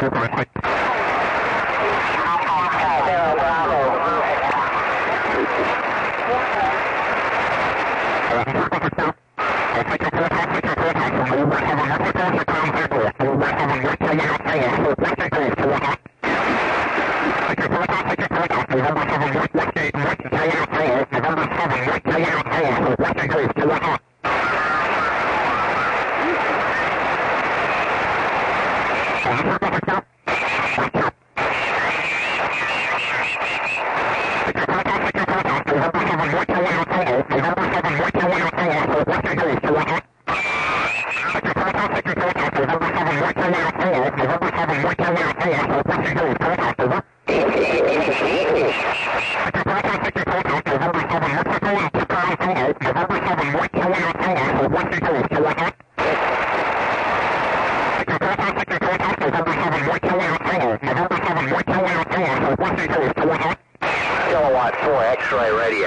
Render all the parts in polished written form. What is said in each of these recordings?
Kilowatt 4 X-ray radio.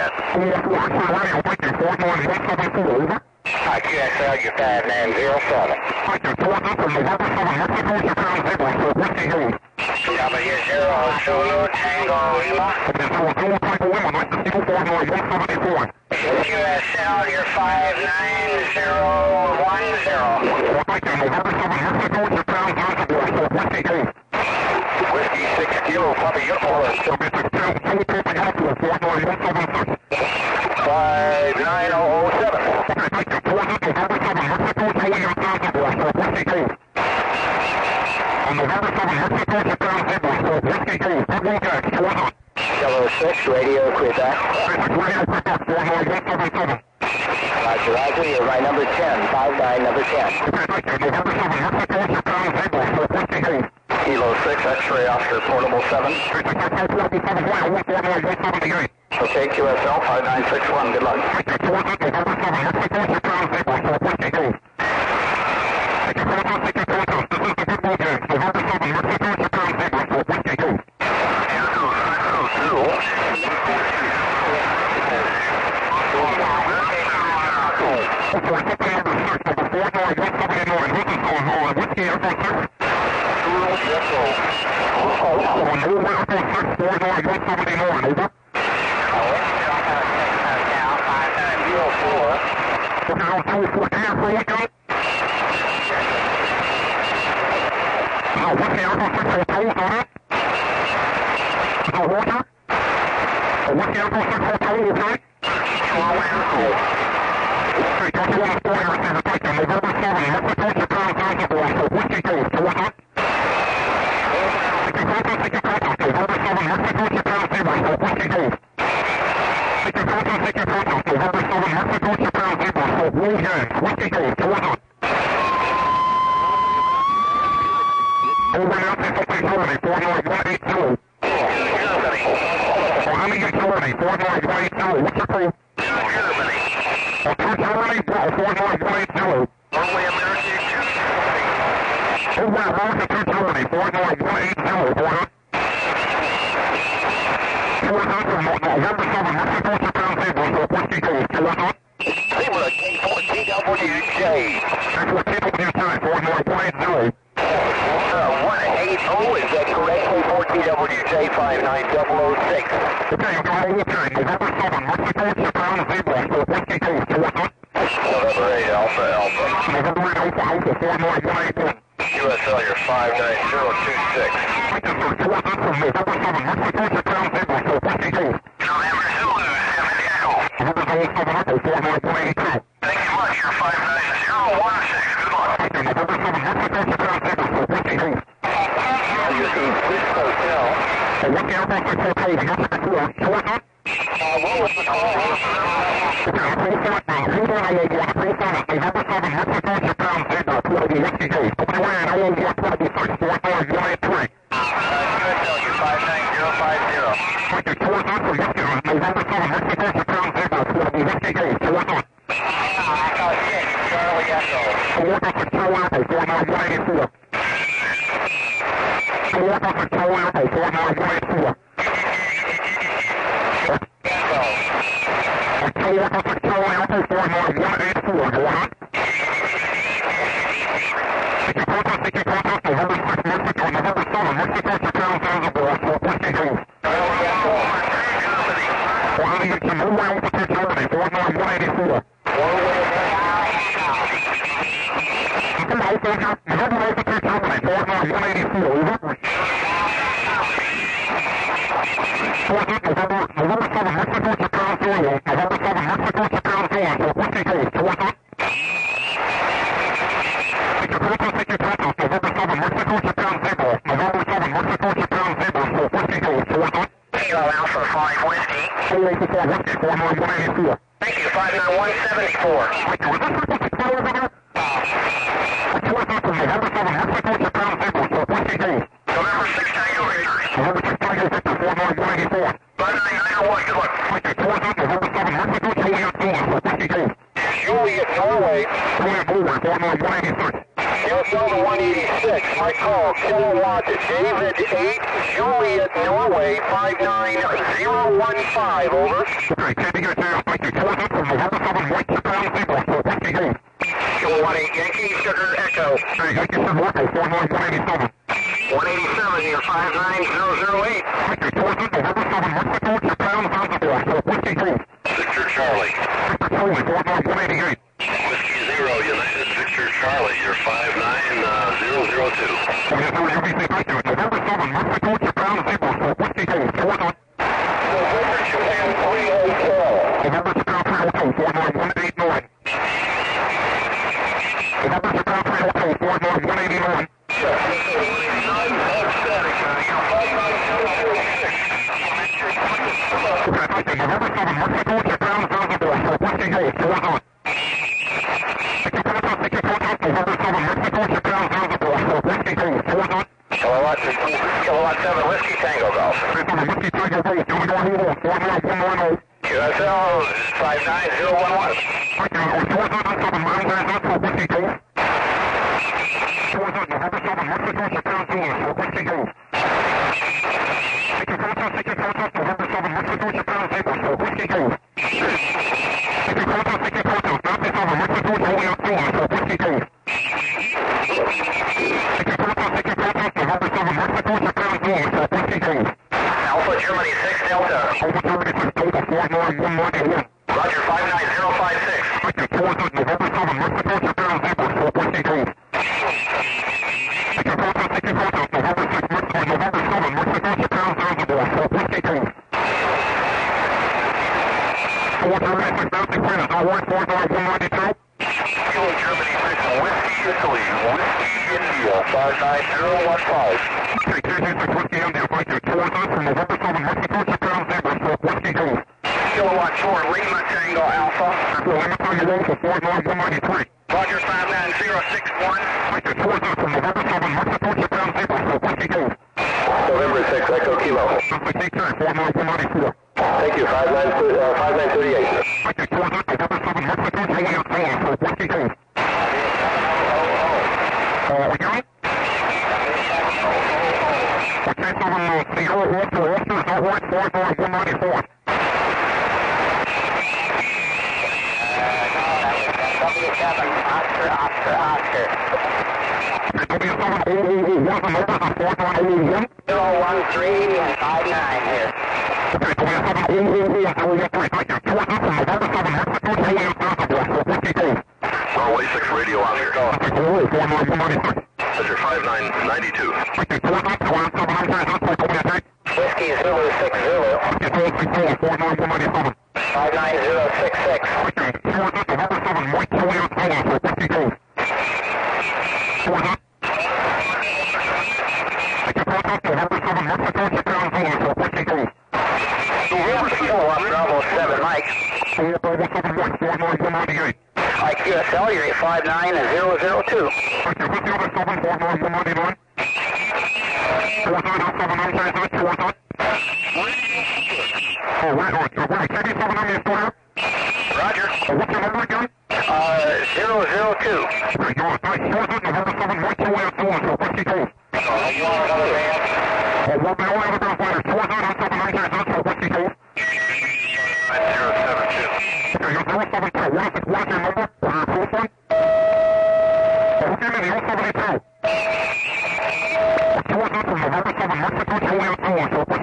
QSL, you're 5907. W0 Zulu Tango Lima. QSL, you're 59010. Whiskey 6 Kilo, Papa Uniform. 59007. Kilo 6, radio feedback. Roger, Roger, you're right number 10, 59 number 10. Kilo 6, X-ray Oscar Portable 7. Okay, QSL 5961, good luck. Thank you, 59174. November 6 Tango Victory. 59901, good luck. Juliet, Norway. Delta 186, my call, kilowatt, David 8, Juliet, Norway, 59015, over. Kilowatt 8, Yankee, Sugar, Echo. 187, you're 59008. Victor Charlie. Whiskey 0, United Victor Charlie, you're 59002. November Japan 304. Kilowatt 7, Whiskey Tango Golf. QSL 59011. Alpha Germany 6 Delta. Roger 59056. Kilo Germany 6 Whiskey Italy. Whiskey India 59015. Kilowatt 4 Lima Tango Alpha. Roger 59061. November 6 Echo Kilo. Thank you, 5938. Runway 6 radio on here. Measure 5992. Whiskey Zulu 6 Zulu. 59066. Bravo 7 Mike. IQSL, you're 59002. Roger. 002. You want another van?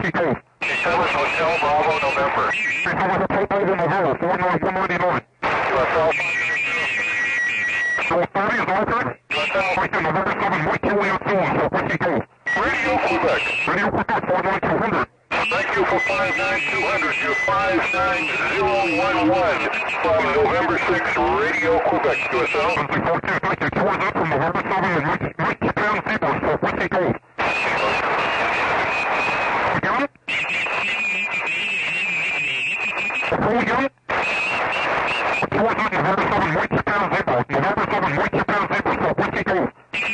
Hotel Bravo November. QSL. So 30 is all good? Right there, November 7, White Juliet 2, so Whiskey Gold. Radio Quebec. Radio Quebec, 49200. Thank you for 59200. You're 59011 from November 6, Radio Quebec, QSL. Thank you. 2 is up from November 7 and Mike Japan Zebra, so Whiskey Gold. Again? Before we get it? 2 is up, November 7, Mike Japan Zebra, November 7, Mike Japan Zebra, so Whiskey Gold.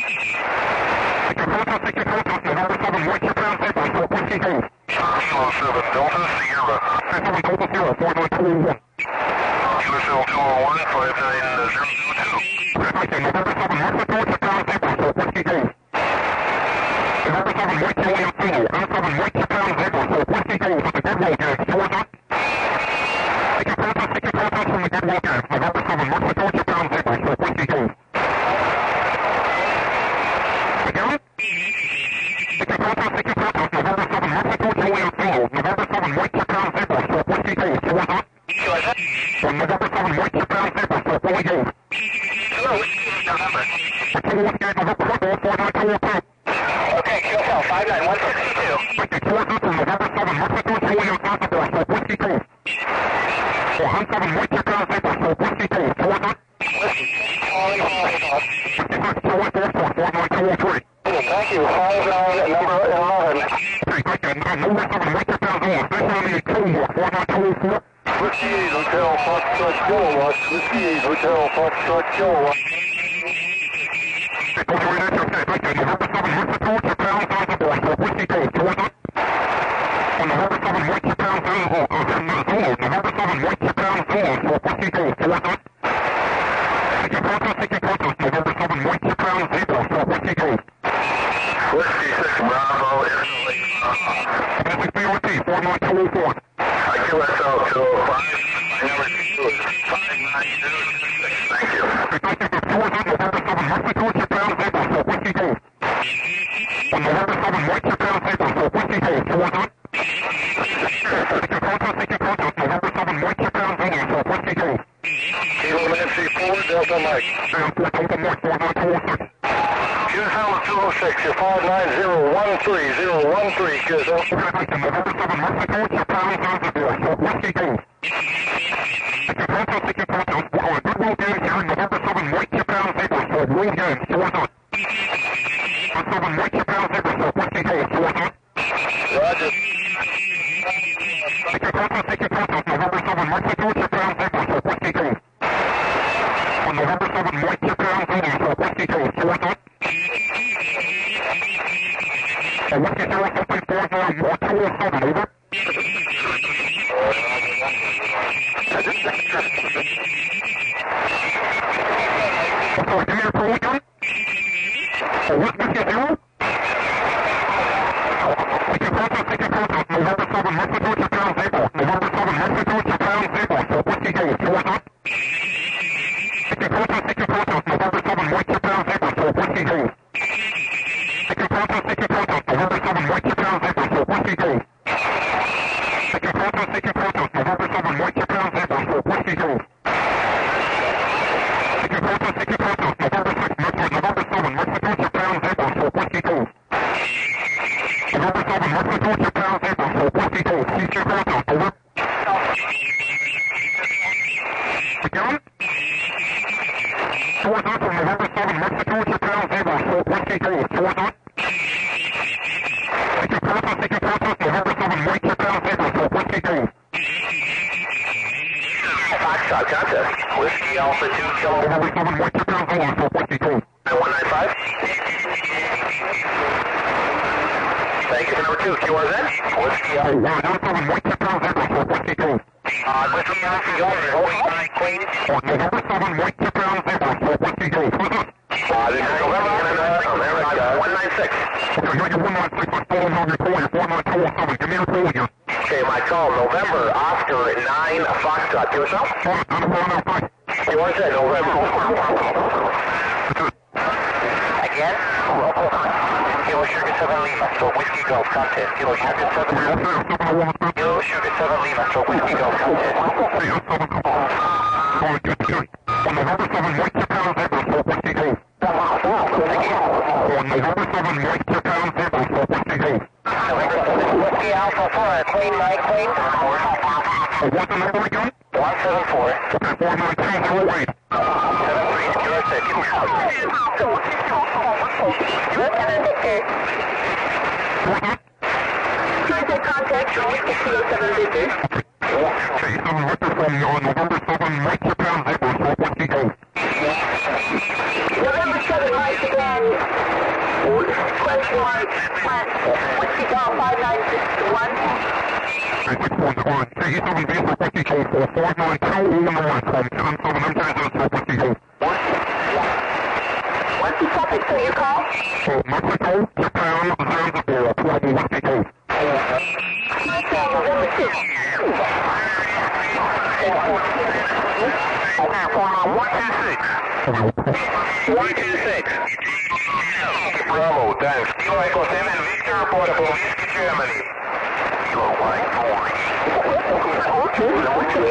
Take your contact, November 7, Mike Japan Zebra, so Whiskey Gold. 7 Delta Sierra. 7 Delta Sierra, 49201. QSL 201 59002. Right there, November 7, Mexico, Japan Zebra, so Whiskey Gold. November 7, White Juliet 2, November 7, White Japan Zebra, so Whiskey Gold, with the good roll gas, 2 is up. Take your contact from the good roll gas, November 7, Mexico, Japan Zebra, so Whiskey Gold. Again? Take your contact, November 7, Mexico, Juliet 2, November 7, White Japan Zebra, so Whiskey Gold, 2 is up. From November 7, White Japan Zebra, so Whiskey Gold. Hello, Whiskey November. The 2 Whiskey November 49202. Okay, QSL 59162. Thank you, 2 is up from November 7, Mexico, Juliet 2, so Whiskey Gold. 107, White Japan Zebra, so Whiskey Gold, 2 is up. Whiskey, calling Boston. 56, 49203. Thank you, 59 number 11. Okay, thank you. November 7, White Japan Zebra, station on the 49204. Whiskey Hotel Foxtrot Kilowatt. Whiskey Hotel Foxtrot Kilowatt. Okay, thank you. November 7, Mexico, Japan Zebra, so Whiskey Gold, 2 is up. On November 7, White Japan Zebra, November 7, White Japan Zebra, so Whiskey Gold, 2 is up. Take your contact, November 7, White Japan Zebra, so Whiskey Gold. Whiskey 6 Bravo Italy. Domestic BOT, 49204. QSL 205. My number 2 is 59266. Thank you. Okay, thank you. 2 is up, November 7, Mexico, Japan Zebra, so Whiskey Gold. On November 7, White Japan Zebra, so Whiskey Gold, 2 is up. Take your contact, November 7, White Japan Zebra, so Whiskey Gold. Kilo Nancy 4 Delta Mike. And 4 Delta Mike, 49206. QSL 206. You're 59013. QSL. Okay, thank you. November 7, Mexico, Japan Zebra, so Whiskey Gold. Take your contact, good roll gas here, November 7, White Japan Zebra, so roll gas, 2 is up. 7, White Japan Zebra, so Whiskey Gold, 2 is up. Roger. Take your contact, November 7, Mexico, Japan Zebra, so Whiskey Gold. On November 7, White Japan Zebra, so Whiskey Gold, 2 is up. Whiskey 0, something 40, 207, over. Sorry, give me your full again. Whiskey 0. Take your contact, November 7, Mexico, Japan Zebra, November 7, Mexico, Japan Zebra, so Whiskey Gold, 2 is up. Take your contact, November 7, White Japan Zebra, so Whiskey Gold. Take your contact, November 7, White Japan Zebra, so Whiskey Gold. Take your contact, November 7, White Japan Zebra, so Whiskey Gold. Take your contact, November 7, Mexico, Japan Zebra, so Whiskey Gold. November 7, Mexico, Japan Zebra, so Whiskey Gold. Cease your contact, over. Again? 2 is up from November 7, Mexico, Japan Zebra, so Whiskey Gold, 2 is up. Take your contact, November 7, White Japan Zebra, so Whiskey Gold. Foxtrot, contest. Whiskey Alpha 2 Kilo. November 7, White Japan Zebra, so Whiskey Gold. 195. Thank you for number 2, QRZ. Whiskey Alpha. 107, White Japan Zebra, so Whiskey Gold. Whiskey Alpha, go ahead. Queen. November 7, White Japan Zebra, so Whiskey Gold. This is November 196. Okay, you're 196, I'm pulling on your call, you're 49207. Give me your call again. Okay, my call, November, Oscar 9, Foxtrot. QSL? I'm 495. QRZ, November. Again? Kilo Sugar 7 Lima, so Whiskey Golf contest. Kilo Sugar 7 Lima. Kilo Sugar 7 Lima, so Whiskey Golf contest. Hey, I'm 7, come on. On November 7, Mike 2 pounds, Zebra, Southwest Eagle. On November 7, Mike 2 pounds, Zebra, Southwest Eagle. November 7, Whiskey Alpha 4, clean, Mike, clean. What's the number again? 174. Okay, 49208. 73, secure city. Lieutenant Victor. Contact, contact, Whiskey 207 Victor. Okay, 7 Victor from November 7, Mike 2 pounds, Zebra, Southwest Eagle. November 7, Mike again. Question mark, plant, Whiskey Golf 5961. Okay, 6.1. KE7 base for Whiskey Golf for 49209 from 77 MJZ, Southwest Eagle. What's the topic for your call? So, Mexico, Japan, Zanzibar, Pueblo, Whiskey Golf. Okay, November 6. Okay, 126. 126. Bravo, thanks. Kilo Echo 7, Victor, portable, Whiskey, Germany. Kilo Mike 4. What's your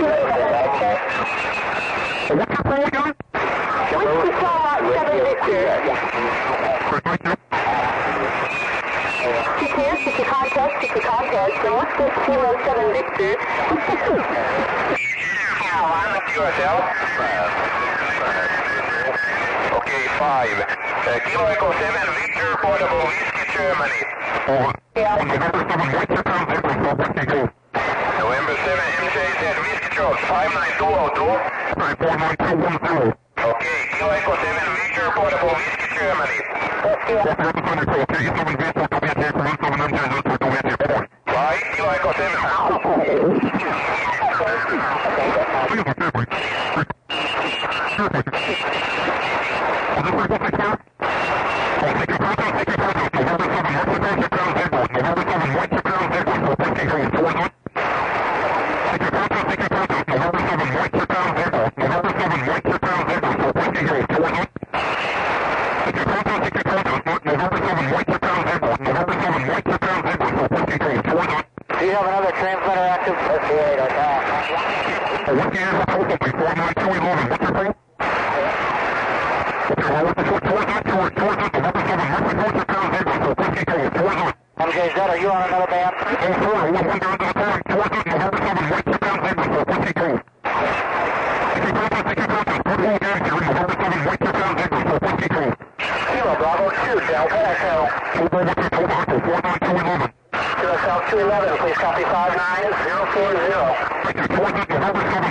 call again? Whiskey, Star, 7, Victor. Thank you. City contest, and what's this Kilo 7 Victor? I'm at yourself. Okay, 5. Kilo Echo 7, Victor, portable, Whiskey, Germany. On November 7, Mike 2 pounds, Zebra, Southwest Eagle. November 7, MJZ, Whiskey, George, 59202. 49210. Okay, Kilo Echo 7, Victor, portable, Whiskey, Germany. What's your representative? KE7 base for WJ from 17 MJZ for WJ, over. Right, Kilo Echo 7. Please, okay, Mike. Sure, thank you. Is this like what's here? Oh, take your photos, take your photos. November 7, Mike 2 pounds, Zebra. November 7, Mike 2 pounds, Zebra, Southwest Eagle, 4-1. Take your photos, take your photos. November 7, Mike 2 pounds, Zebra. November 7, Mike 2 pounds, Zebra, Southwest Eagle, 4-1. Take your photos, take your photos. November 7, Mike 2 pounds, Zebra. November 7, Mike 2 pounds, Zebra, Southwest Eagle, 4-1. Do you have another transmitter active? Let's see, right now. What's the answer? Postal, please. 49211. What's your phone? Okay, well, what's the short? November 7, Mike 2 pounds, Zebra, Southwest Eagle, 4-1. MJZ, are you on another band? Oh, 4, 1 down to the corner, 4-1. November 7, Mike 2 pounds, Zebra, Southwest Eagle. Take your photos, take your photos. Put whole gas here. November 7, Mike 2 pounds, Zebra, Southwest Eagle. Kilo Bravo 2, Delta Echo. Over, what's your total echo? 49211. QSL 211, please copy 59040. Thank you, 4-1. November 7,